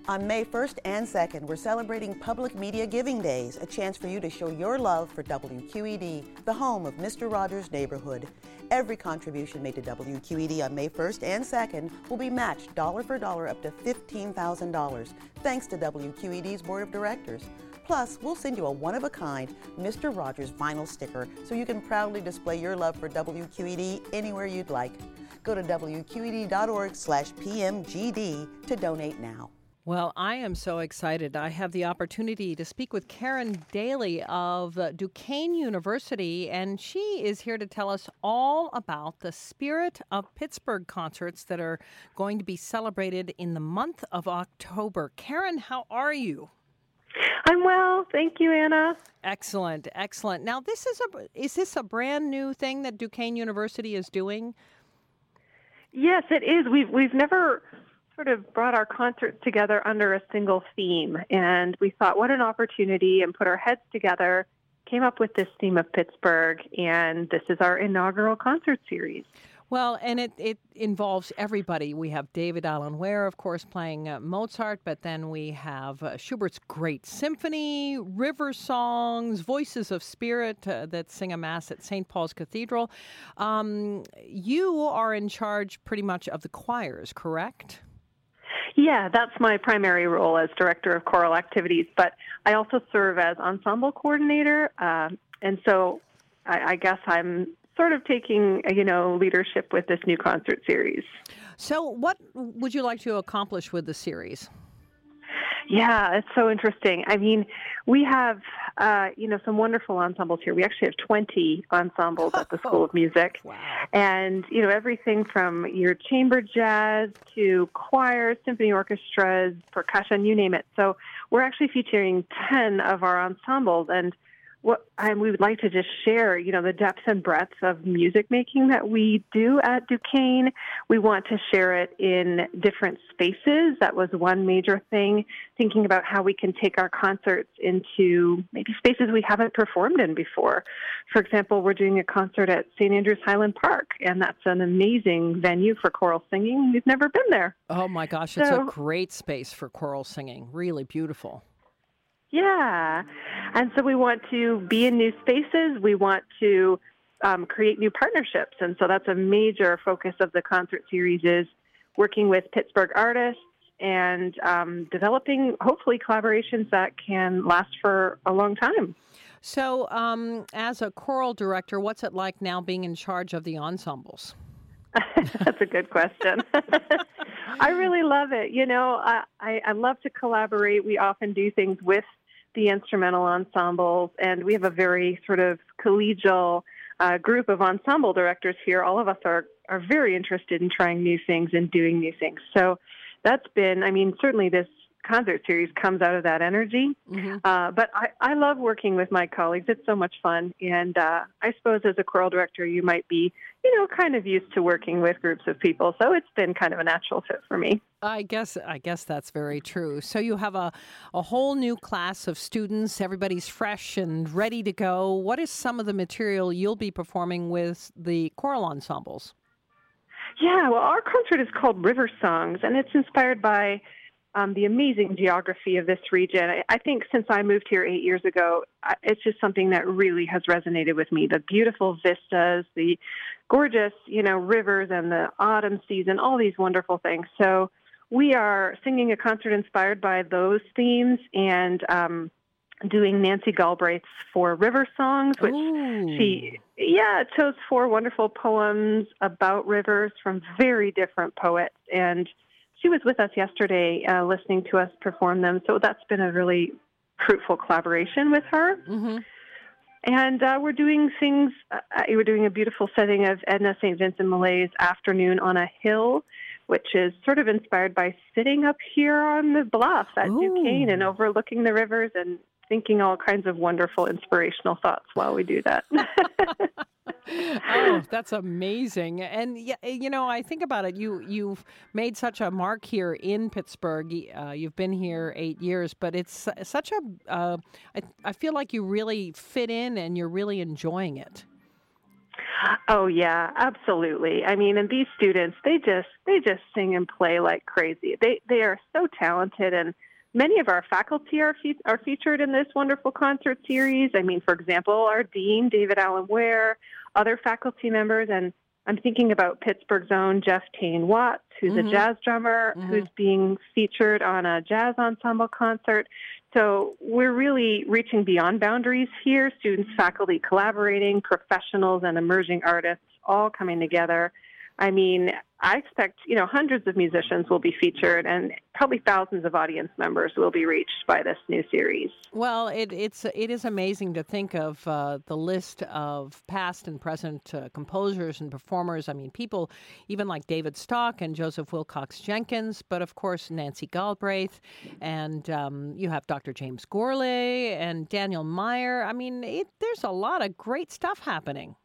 On May 1st and 2nd, we're celebrating Public Media Giving Days, a chance for you to show your love for WQED, the home of Mr. Rogers' Neighborhood. Every contribution made to WQED on May 1st and 2nd will be matched dollar for dollar up to $15,000, thanks to WQED's Board of Directors. Plus, we'll send you a one-of-a-kind Mr. Rogers vinyl sticker so you can proudly display your love for WQED anywhere you'd like. Go to WQED.org/PMGD to donate now. Well, I am so excited. I have the opportunity to speak with Karen Daly of Duquesne University, and she is here to tell us all about the Spirit of Pittsburgh concerts that are going to be celebrated in the month of October. Karen, how are you? I'm well. Thank you, Anna. Excellent, excellent. Now, is this a brand new thing that Duquesne University is doing? Yes, it is. We've never sort of brought our concerts together under a single theme, and we thought, what an opportunity, and put our heads together, came up with this theme of Pittsburgh, and this is our inaugural concert series. Well, and it involves everybody. We have David Allen Ware, of course, playing Mozart, but then we have Schubert's Great Symphony, river songs, Voices of Spirit that sing a mass at St. Paul's Cathedral. You are in charge pretty much of the choirs, correct? Yeah, that's my primary role as director of choral activities, but I also serve as ensemble coordinator, and so I guess I'm sort of taking, leadership with this new concert series. So what would you like to accomplish with the series? Yeah, it's so interesting. I mean, we have, some wonderful ensembles here. We actually have 20 ensembles at the School of Music. Wow. And, everything from your chamber jazz to choirs, symphony orchestras, percussion, you name it. So we're actually featuring 10 of our ensembles, and we would like to just share, the depth and breadth of music making that we do at Duquesne. We want to share it in different spaces. That was one major thing, thinking about how we can take our concerts into maybe spaces we haven't performed in before. For example, we're doing a concert at St. Andrews Highland Park, and that's an amazing venue for choral singing. We've never been there. Oh, my gosh, it's a great space for choral singing. Really beautiful. Yeah. And so we want to be in new spaces. We want to create new partnerships. And so that's a major focus of the concert series, is working with Pittsburgh artists and developing, hopefully, collaborations that can last for a long time. So as a choral director, what's it like now being in charge of the ensembles? That's a good question. I really love it. I love to collaborate. We often do things with the instrumental ensembles, and we have a very sort of collegial group of ensemble directors here. All of us are very interested in trying new things and doing new things. So that's been, certainly this concert series comes out of that energy. Mm-hmm. But I love working with my colleagues. It's so much fun. And I suppose as a choral director, you might be, kind of used to working with groups of people. So it's been kind of a natural fit for me. I guess that's very true. So you have a whole new class of students. Everybody's fresh and ready to go. What is some of the material you'll be performing with the choral ensembles? Yeah, well, our concert is called River Songs, and it's inspired by the amazing geography of this region. I think since I moved here 8 years ago, it's just something that really has resonated with me. The beautiful vistas, the gorgeous, rivers, and the autumn season, all these wonderful things. So we are singing a concert inspired by those themes and doing Nancy Galbraith's 4 river songs, which she chose 4 wonderful poems about rivers from very different poets. And she was with us yesterday listening to us perform them. So that's been a really fruitful collaboration with her. Mm-hmm. And we're doing things, we're doing a beautiful setting of Edna St. Vincent Millay's Afternoon on a Hill, which is sort of inspired by sitting up here on the bluff at Duquesne and overlooking the rivers and thinking all kinds of wonderful inspirational thoughts while we do that. Oh, that's amazing. And, I think about it. You've made such a mark here in Pittsburgh. You've been here 8 years, but it's such I feel like you really fit in and you're really enjoying it. Oh yeah, absolutely. I mean, and these students, they just sing and play like crazy. They are so talented, and many of our faculty are featured in this wonderful concert series. I mean, for example, our dean, David Allen Ware, other faculty members, and I'm thinking about Pittsburgh's own Jeff Tane Watts, who's a jazz drummer, who's being featured on a jazz ensemble concert. So we're really reaching beyond boundaries here, students, faculty collaborating, professionals and emerging artists all coming together. I mean, I expect, hundreds of musicians will be featured and probably thousands of audience members will be reached by this new series. Well, it is amazing to think of the list of past and present composers and performers. I mean, people even like David Stock and Joseph Wilcox Jenkins, but of course Nancy Galbraith, and you have Dr. James Gourlay and Daniel Meyer. I mean, there's a lot of great stuff happening.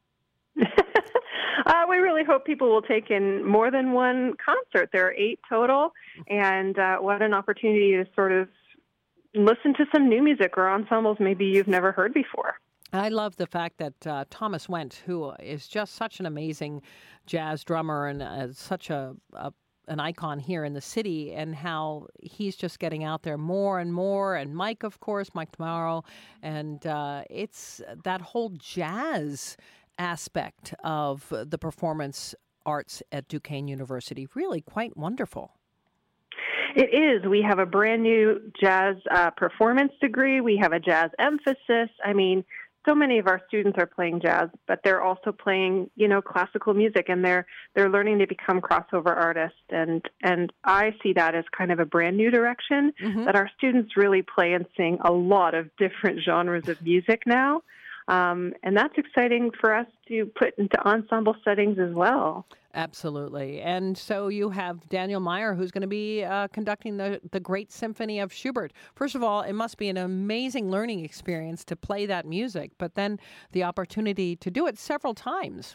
We really hope people will take in more than one concert. There are 8 total, and what an opportunity to sort of listen to some new music or ensembles maybe you've never heard before. I love the fact that Thomas Wendt, who is just such an amazing jazz drummer and such an icon here in the city, and how he's just getting out there more and more. And Mike, of course, Mike Tomorrow, and it's that whole jazz aspect of the performance arts at Duquesne University. Really quite wonderful. It is. We have a brand new jazz performance degree. We have a jazz emphasis. I mean, so many of our students are playing jazz, but they're also playing, classical music, and they're learning to become crossover artists. And I see that as kind of a brand new direction, that our students really play and sing a lot of different genres of music now. And that's exciting for us to put into ensemble settings as well. Absolutely. And so you have Daniel Meyer, who's going to be conducting the Great Symphony of Schubert. First of all, it must be an amazing learning experience to play that music, but then the opportunity to do it several times.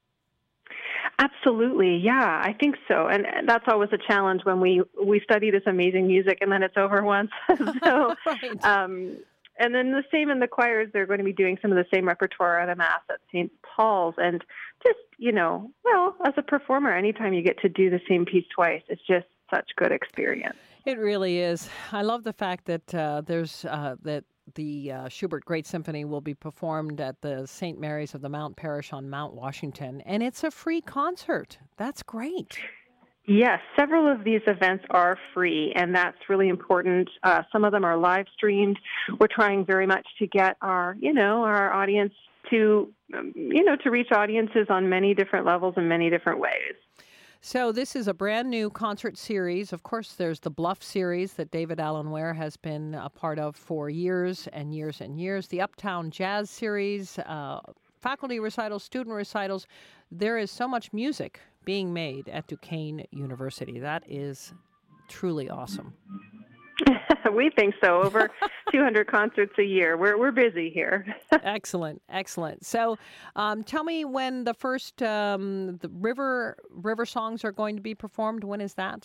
Absolutely. Yeah, I think so. And that's always a challenge when we study this amazing music and then it's over once. So, right. And then the same in the choirs, they're going to be doing some of the same repertoire at a Mass at St. Paul's. And just, as a performer, anytime you get to do the same piece twice, it's just such good experience. It really is. I love the fact that that the Schubert Great Symphony will be performed at the St. Mary's of the Mount Parish on Mount Washington, and it's a free concert. That's great. Yes, several of these events are free, and that's really important. Some of them are live streamed. We're trying very much to get our audience to reach audiences on many different levels and many different ways. So this is a brand new concert series. Of course, there's the Bluff series that David Allen Ware has been a part of for years and years and years. The Uptown Jazz series, faculty recitals, student recitals. There is so much music being made at Duquesne University. That is truly awesome. We think so. Over 200 concerts a year. We're busy here. Excellent. So tell me when the first the river songs are going to be performed. When is that?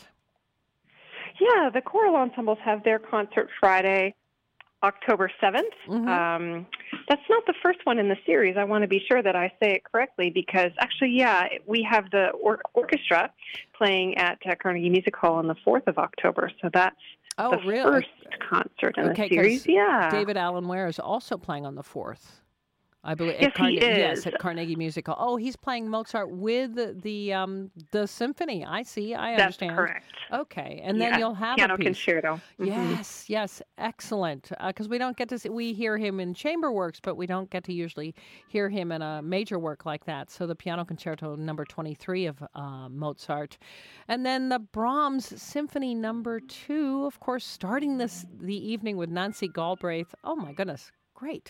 Yeah, the choral ensembles have their concert Friday, October 7th. Mm-hmm. That's not the first one in the series. I want to be sure that I say it correctly because actually, we have the orchestra playing at Carnegie Music Hall on the 4th of October. So that's the first concert in the series. Yeah. David Allen Ware is also playing on the 4th. I believe. Yes, he is. Yes, at Carnegie Music Hall. Oh, he's playing Mozart with the symphony. I see. I understand. That's correct. Okay, and then you'll have piano a piece. Concerto. Mm-hmm. Yes, excellent. Because we don't get to see, we hear him in chamber works, but we don't get to usually hear him in a major work like that. So the Piano Concerto number 23 of Mozart, and then the Brahms Symphony number 2, of course, starting the evening with Nancy Galbraith. Oh my goodness, great.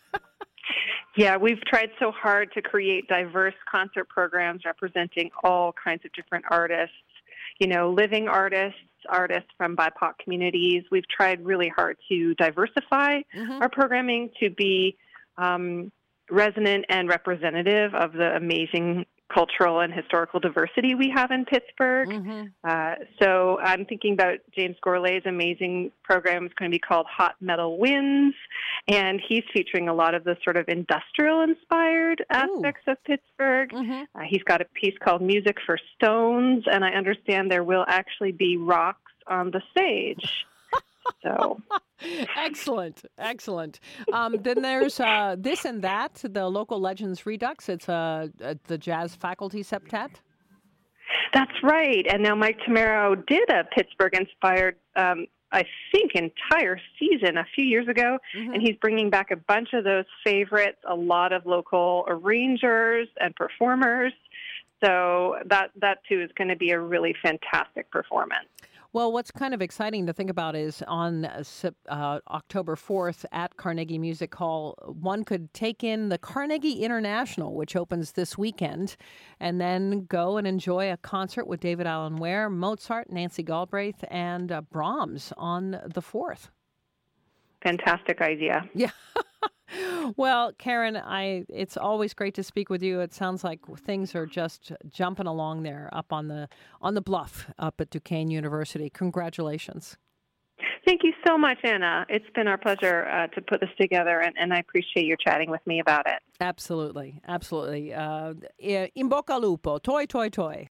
Yeah, we've tried so hard to create diverse concert programs representing all kinds of different artists, living artists from BIPOC communities. We've tried really hard to diversify our programming to be resonant and representative of the amazing cultural and historical diversity we have in Pittsburgh. So I'm thinking about James Gourlay's amazing program. It's going to be called Hot Metal Winds, and he's featuring a lot of the sort of industrial-inspired aspects of Pittsburgh. He's got a piece called Music for Stones, and I understand there will actually be rocks on the stage. So excellent. Then there's This and That, the Local Legends Redux. It's the Jazz Faculty Septet. That's right. And now Mike Tamaro did a Pittsburgh-inspired, I think, entire season a few years ago, and he's bringing back a bunch of those favorites, a lot of local arrangers and performers. So that too is going to be a really fantastic performance. Well, what's kind of exciting to think about is on October 4th at Carnegie Music Hall, one could take in the Carnegie International, which opens this weekend, and then go and enjoy a concert with David Alan Ware, Mozart, Nancy Galbraith, and Brahms on the 4th. Fantastic idea. Yeah. Well, Karen, it's always great to speak with you. It sounds like things are just jumping along there up on the bluff up at Duquesne University. Congratulations. Thank you so much, Anna. It's been our pleasure to put this together, and I appreciate your chatting with me about it. Absolutely. In bocca al lupo. Toi, toi, toi.